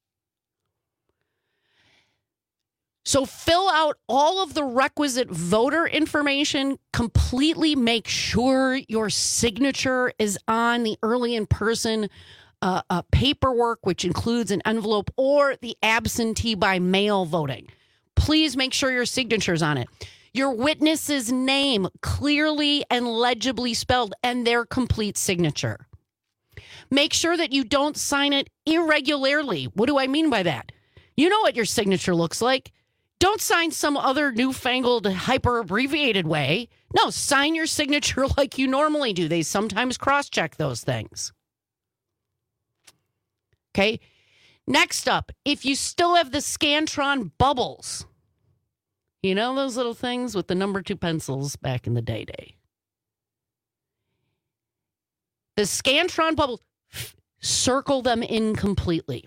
So fill out all of the requisite voter information, completely make sure your signature is on the early in-person paperwork, which includes an envelope, or the absentee by mail voting. Please make sure your signature's on it. Your witness's name clearly and legibly spelled, and their complete signature. Make sure that you don't sign it irregularly. What do I mean by that? You know what your signature looks like. Don't sign some other newfangled hyper-abbreviated way. No, sign your signature like you normally do. They sometimes cross-check those things. Okay? Next up, if you still have the Scantron bubbles, you know those little things with the number 2 pencils back in the day. The Scantron bubbles, circle them in completely.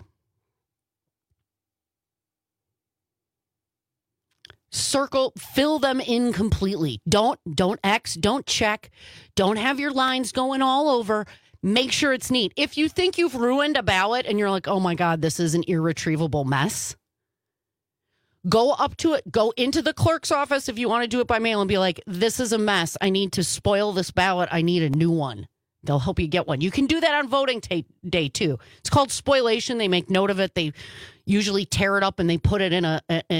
Fill them in completely. Don't X, don't check, don't have your lines going all over. Make sure it's neat. If you think you've ruined a ballot and you're like, oh my God, this is an irretrievable mess, go up to it, go into the clerk's office if you want to do it by mail and be like, this is a mess. I need to spoil this ballot. I need a new one. They'll help you get one. You can do that on voting day too. It's called spoliation. They make note of it. They usually tear it up and they put it in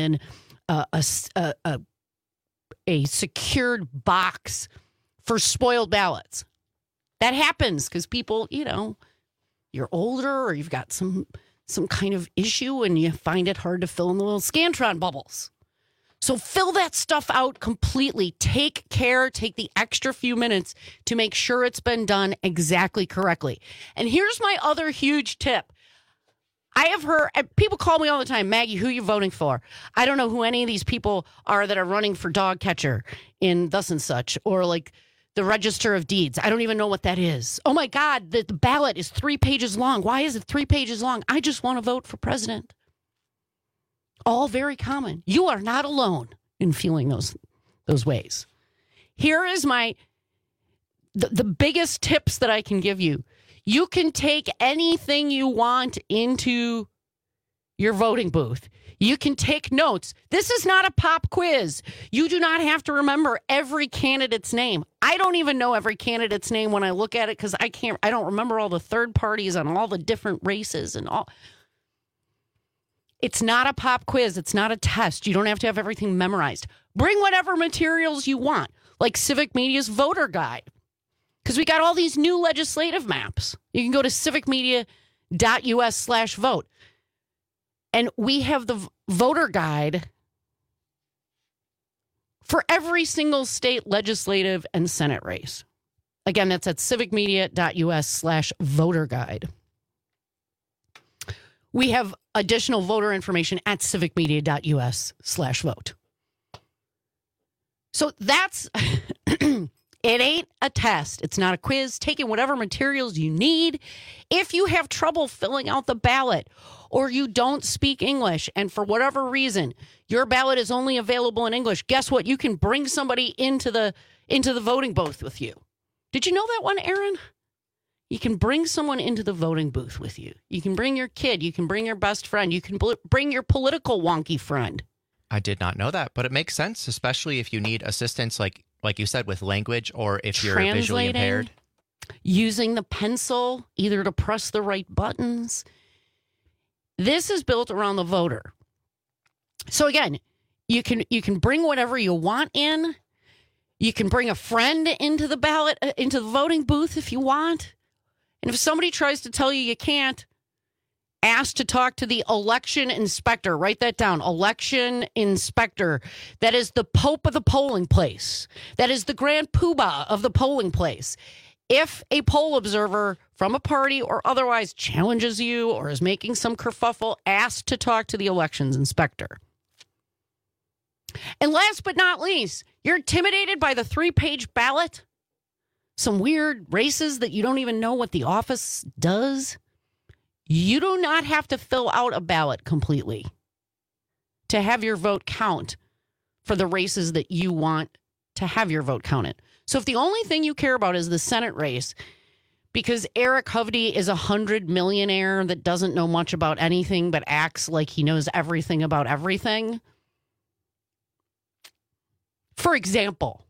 a secured box for spoiled ballots. That happens because people, you know, you're older or you've got some kind of issue and you find it hard to fill in the little Scantron bubbles. So fill that stuff out completely. Take care, take the extra few minutes to make sure it's been done exactly correctly. And here's my other huge tip. I have heard, people call me all the time, Maggie, who are you voting for? I don't know who any of these people are that are running for dog catcher in thus and such, or like the Register of Deeds. I don't even know what that is. Oh my God, the ballot is 3 pages long. Why is it 3 pages long? I just want to vote for president. All very common. You are not alone in feeling those ways. Here is the biggest tips that I can give you. You can take anything you want into your voting booth. You can take notes. This is not a pop quiz. You do not have to remember every candidate's name. I don't even know every candidate's name when I look at it because I don't remember all the third parties on all the different races and all. It's not a pop quiz. It's not a test. You don't have to have everything memorized. Bring whatever materials you want, like Civic Media's voter guide, because we got all these new legislative maps. You can go to civicmedia.us/vote. And we have the voter guide for every single state legislative and Senate race. Again, that's at civicmedia.us/voter guide. We have additional voter information at civicmedia.us/vote. So that's, it ain't a test. It's not a quiz. Take in whatever materials you need. If you have trouble filling out the ballot or you don't speak English and for whatever reason your ballot is only available in English, guess what? You can bring somebody into the voting booth with you. Did you know that one, Aaron? You can bring someone into the voting booth with you. You can bring your kid. You can bring your best friend. You can bring your political wonky friend. I did not know that, but it makes sense, especially if you need assistance, like you said, with language or if you're visually impaired. Using the pencil, either to press the right buttons. This is built around the voter. So again, you can bring whatever you want in. You can bring a friend into the ballot, into the voting booth if you want. And if somebody tries to tell you can't, ask to talk to the election inspector. Write that down. Election inspector. That is the Pope of the polling place. That is the Grand Poobah of the polling place. If a poll observer from a party or otherwise challenges you or is making some kerfuffle, ask to talk to the elections inspector. And last but not least, you're intimidated by the 3-page ballot? Some weird races that you don't even know what the office does? You do not have to fill out a ballot completely to have your vote count for the races that you want to have your vote counted. So if the only thing you care about is the Senate race, because Eric Hovde is a 100 millionaire that doesn't know much about anything but acts like he knows everything about everything. For example,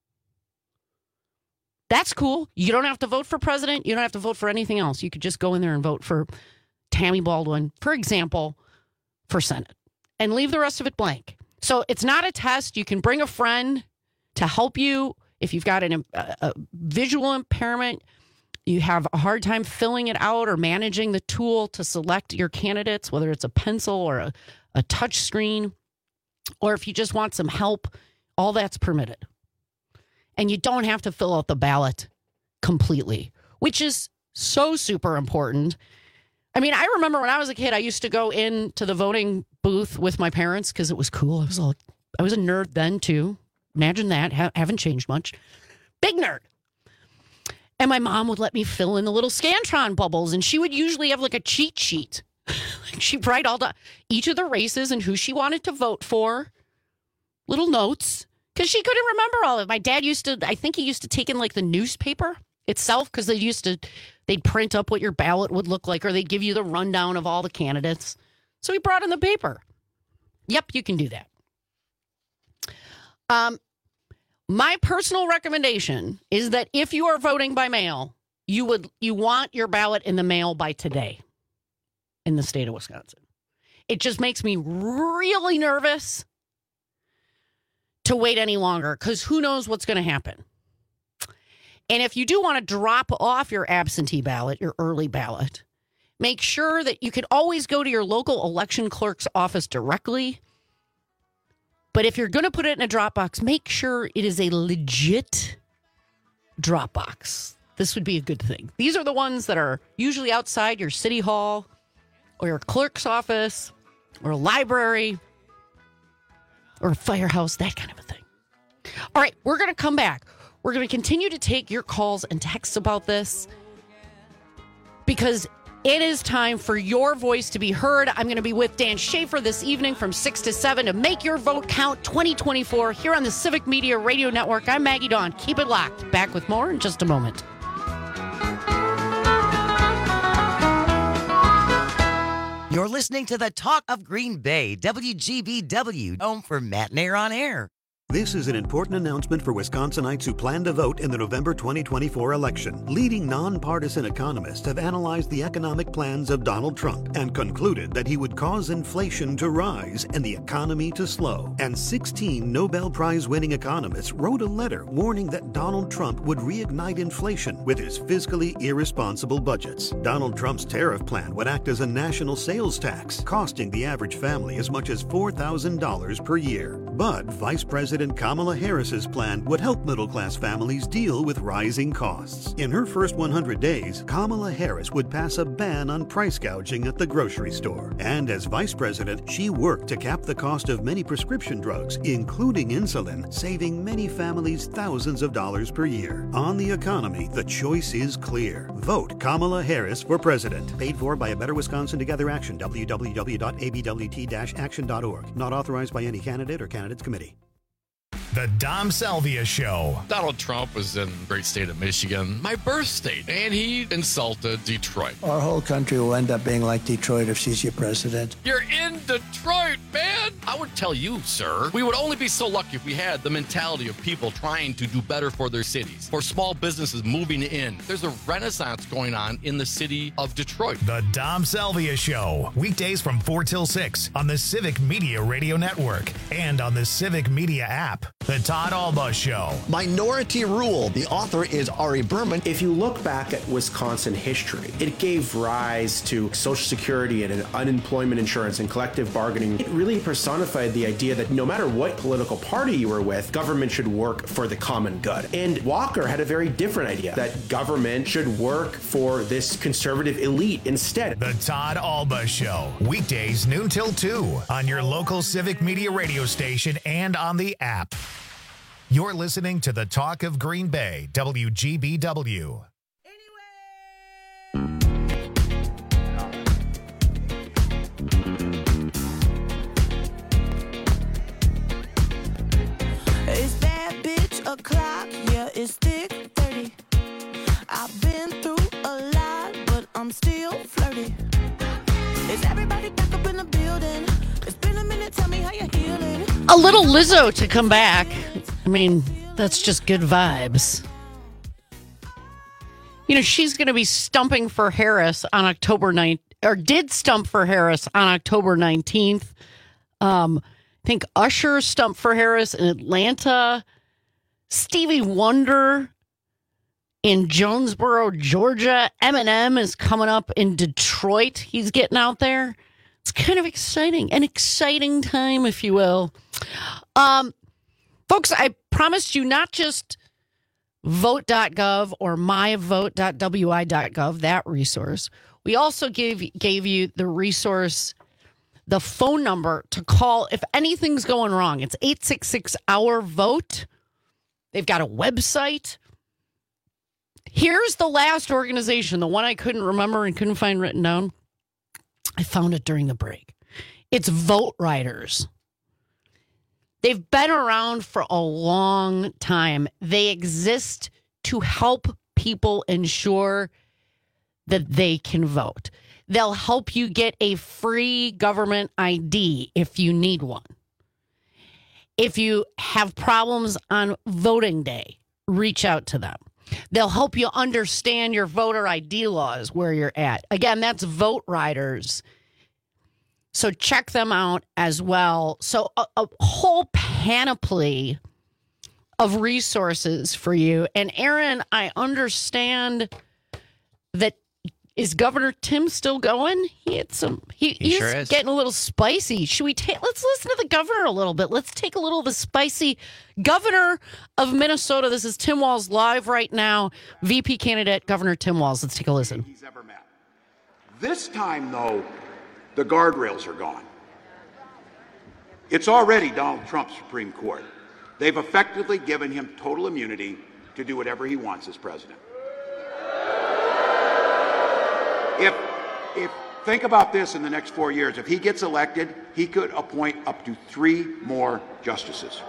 that's cool. You don't have to vote for president. You don't have to vote for anything else. You could just go in there and vote for Tammy Baldwin, for example, for Senate, and leave the rest of it blank. So it's not a test. You can bring a friend to help you. If you've got a visual impairment, you have a hard time filling it out or managing the tool to select your candidates, whether it's a pencil or a touch screen, or if you just want some help, all that's permitted. And you don't have to fill out the ballot completely, which is so super important. I mean, I remember when I was a kid, I used to go into the voting booth with my parents because it was cool. I was a nerd then, too. Imagine that. Haven't changed much. Big nerd. And my mom would let me fill in the little Scantron bubbles, and she would usually have like a cheat sheet. She'd write each of the races and who she wanted to vote for, little notes. Because she couldn't remember all of it. My dad I think he used to take in like the newspaper itself because they'd print up what your ballot would look like or they'd give you the rundown of all the candidates. So he brought in the paper. Yep, you can do that. My personal recommendation is that if you are voting by mail, you want your ballot in the mail by today in the state of Wisconsin. It just makes me really nervous to wait any longer because who knows what's going to happen. And if you do want to drop off your absentee ballot, your early ballot, make sure that you can always go to your local election clerk's office directly. But if you're going to put it in a drop box, make sure it is a legit drop box. This would be a good thing. These are the ones that are usually outside your city hall or your clerk's office or a library or a firehouse, that kind of a thing. All right, we're going to come back. We're going to continue to take your calls and texts about this because it is time for your voice to be heard. I'm going to be with Dan Schaefer this evening from 6 to 7 to make your vote count 2024 here on the Civic Media Radio Network. I'm Maggie Dawn. Keep it locked. Back with more in just a moment. You're listening to the Talk of Green Bay, WGBW, home for Matt and Aaron on Air. This is an important announcement for Wisconsinites who plan to vote in the November 2024 election. Leading nonpartisan economists have analyzed the economic plans of Donald Trump and concluded that he would cause inflation to rise and the economy to slow. And 16 Nobel Prize-winning economists wrote a letter warning that Donald Trump would reignite inflation with his fiscally irresponsible budgets. Donald Trump's tariff plan would act as a national sales tax, costing the average family as much as $4,000 per year. But Vice President Kamala Harris's plan would help middle-class families deal with rising costs. In her first 100 days, Kamala Harris would pass a ban on price gouging at the grocery store. And as vice president, she worked to cap the cost of many prescription drugs, including insulin, saving many families thousands of dollars per year. On the economy, the choice is clear. Vote Kamala Harris for president. Paid for by A Better Wisconsin Together Action, www.abwt-action.org. Not authorized by any candidate or candidates committee. The Dom Salvia Show. Donald Trump was in the great state of Michigan, my birth state, and he insulted Detroit. Our whole country will end up being like Detroit if she's your president. You're in Detroit, man! I would tell you, sir, we would only be so lucky if we had the mentality of people trying to do better for their cities, for small businesses moving in. There's a renaissance going on in the city of Detroit. The Dom Salvia Show. Weekdays from 4 till 6 on the Civic Media Radio Network and on the Civic Media app. The Todd Alba Show. Minority Rule. The author is Ari Berman. If you look back at Wisconsin history, it gave rise to Social Security and unemployment insurance and collective bargaining. It really personified the idea that no matter what political party you were with, government should work for the common good. And Walker had a very different idea, that government should work for this conservative elite instead. The Todd Alba Show. Weekdays noon till 2 on your local Civic Media radio station and on the app. You're listening to the Talk of Green Bay, WGBW. It's that bitch o'clock, yeah, it's thick 30. I've been through a lot, but I'm still flirty. Is everybody back up in the building? It's been a minute, tell me how you're healing. A little Lizzo to come back. I mean, that's just good vibes. You know, she's going to be stumping for Harris on October 9th, or did stump for Harris on October 19th. I think Usher stumped for Harris in Atlanta. Stevie Wonder in Jonesboro, Georgia. Eminem is coming up in Detroit. He's getting out there. It's kind of exciting, an exciting time, if you will. Folks, I promised you not just vote.gov or myvote.wi.gov, that resource. We also gave you the resource, the phone number to call if anything's going wrong. It's 866-OUR-VOTE. They've got a website. Here's the last organization, the one I couldn't remember and couldn't find written down. I found it during the break. It's Vote Riders. They've been around for a long time. They exist to help people ensure that they can vote. They'll help you get a free government ID if you need one. If you have problems on voting day, reach out to them. They'll help you understand your voter ID laws where you're at. Again, that's Vote Riders. So check them out as well. So a whole panoply of resources for you. And Aaron, I understand that, is Governor Tim still going? He's sure is. getting a little spicy. Should we let's listen to the governor a little bit. Let's take a little of the spicy governor of Minnesota. This is Tim Walz live right now. VP candidate Governor Tim Walz. Let's take a listen. He's ever met. This time, though, the guardrails are gone. It's already Donald Trump's Supreme Court. They've effectively given him total immunity to do whatever he wants as president. If think about this in the next 4 years, if he gets elected, he could appoint up to 3 more justices.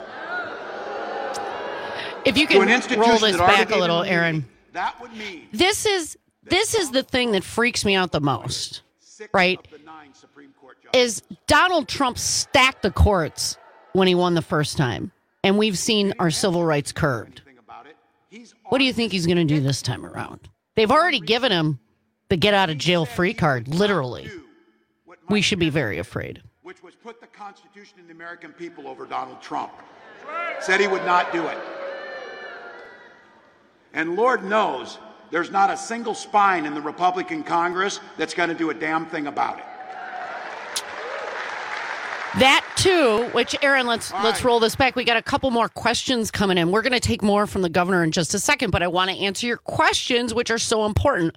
If you can roll this back a little, Aaron. That would mean this is the thing that freaks me out the most. right, is Donald Trump stacked the courts when he won the first time, and we've seen our civil rights curbed. What do you think he's going to do this time around? They've already given him the get-out-of-jail-free card, literally. We should be very afraid. Which was put the Constitution and the American people over Donald Trump. Said he would not do it. And Lord knows there's not a single spine in the Republican Congress that's going to do a damn thing about it. That too, which Aaron, let's roll this back. We got a couple more questions coming in. We're going to take more from the governor in just a second, but I want to answer your questions, which are so important.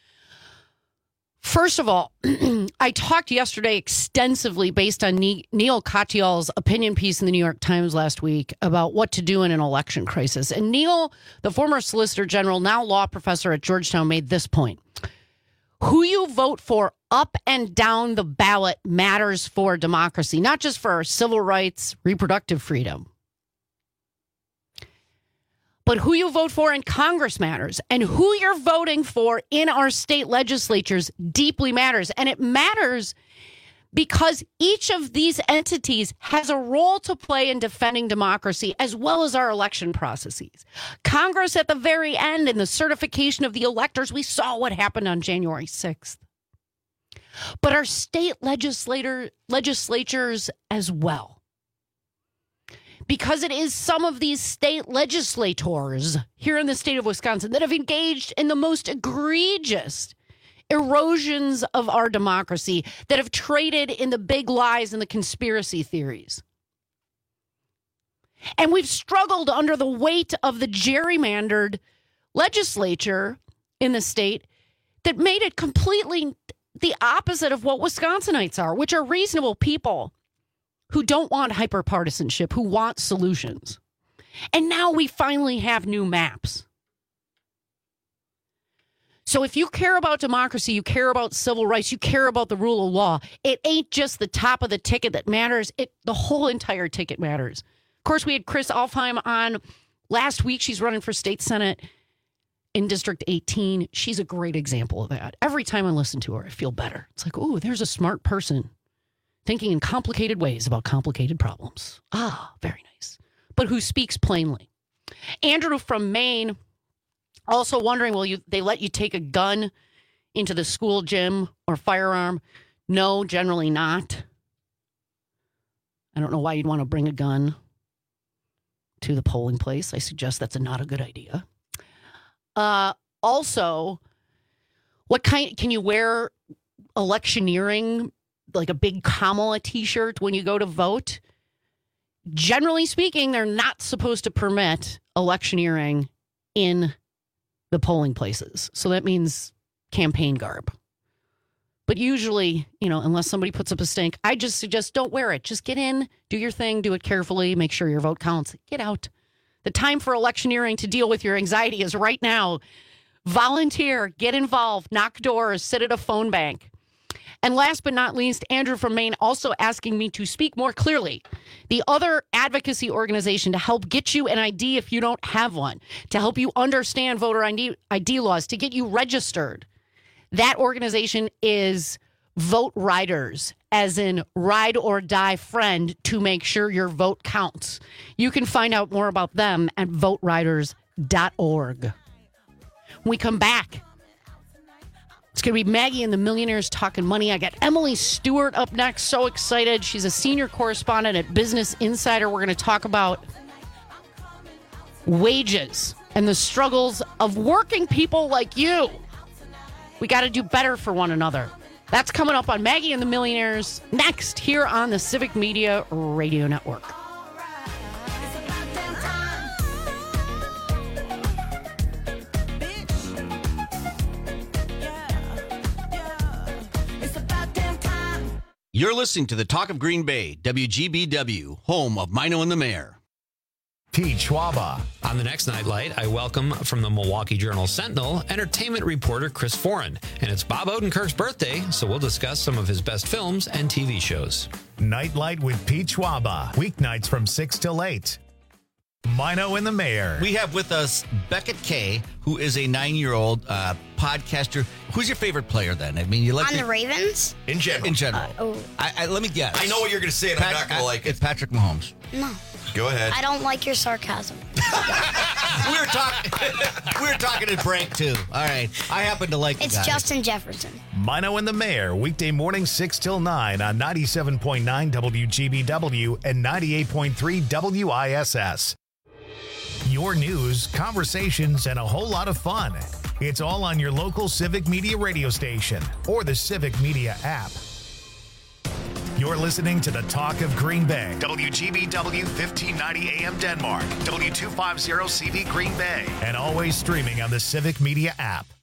First of all, I talked yesterday extensively based on Neil Katyal's opinion piece in the New York Times last week about what to do in an election crisis. And Neil, the former Solicitor General, now law professor at Georgetown, made this point. Who you vote for up and down the ballot matters for democracy, not just for our civil rights, reproductive freedom. But who you vote for in Congress matters, and who you're voting for in our state legislatures deeply matters. And it matters because each of these entities has a role to play in defending democracy as well as our election processes. Congress at the very end in the certification of the electors, we saw what happened on January 6th. But our state legislatures as well. Because it is some of these state legislators here in the state of Wisconsin that have engaged in the most egregious erosions of our democracy, that have traded in the big lies and the conspiracy theories. And we've struggled under the weight of the gerrymandered legislature in the state that made it completely the opposite of what Wisconsinites are, which are reasonable people who don't want hyperpartisanship, who want solutions. And now we finally have new maps. So if you care about democracy, you care about civil rights, you care about the rule of law, it ain't just the top of the ticket that matters. The whole entire ticket matters. Of course, we had Chris Alfheim on last week. She's running for state senate in District 18. She's a great example of that. Every time I listen to her, I feel better. It's like, oh, there's a smart person thinking in complicated ways about complicated problems. Ah, very nice. But who speaks plainly. Andrew from Maine, also wondering, they let you take a gun into the school gym or firearm? No, generally not. I don't know why you'd want to bring a gun to the polling place. I suggest that's not a good idea. Also, what kind can you wear electioneering, like a big Kamala t-shirt when you go to vote? Generally speaking, they're not supposed to permit electioneering in the polling places. So that means campaign garb. But usually, unless somebody puts up a stink, I just suggest don't wear it. Just get in, do your thing, do it carefully, make sure your vote counts. Get out. The time for electioneering to deal with your anxiety is right now. Volunteer, get involved, knock doors, sit at a phone bank. And last but not least, Andrew from Maine also asking me to speak more clearly. The other advocacy organization to help get you an ID if you don't have one, to help you understand voter ID laws, to get you registered. That organization is Vote Riders, as in ride or die friend, to make sure your vote counts. You can find out more about them at voteriders.org. When we come back, it's going to be Maggie and the Millionaires Talking Money. I got Emily Stewart up next. So excited. She's a senior correspondent at Business Insider. We're going to talk about wages and the struggles of working people like you. We got to do better for one another. That's coming up on Maggie and the Millionaires next here on the Civic Media Radio Network. You're listening to the Talk of Green Bay, WGBW, home of Mino and the Mayor. Pete Schwaba. On the next Nightlight, I welcome from the Milwaukee Journal-Sentinel entertainment reporter Chris Foran. And it's Bob Odenkirk's birthday, so we'll discuss some of his best films and TV shows. Nightlight with Pete Schwaba. Weeknights from 6 till 8. Mino and the Mayor. We have with us Beckett Kay, who is a 9-year-old podcaster. Who's your favorite player then? I mean, you like on the Ravens? In general. Let me guess. I know what you're going to say, and I'm not going to like it. It's Patrick Mahomes. No. Go ahead. I don't like your sarcasm. we were talking at break, too. All right. I happen to like the It's guy. Justin Jefferson. Mino and the Mayor, weekday morning 6 till 9 on 97.9 WGBW and 98.3 WISS. Your news, conversations, and a whole lot of fun. It's all on your local Civic Media radio station or the Civic Media app. You're listening to the Talk of Green Bay. WGBW 1590 AM Denmark. W250 CV Green Bay. And always streaming on the Civic Media app.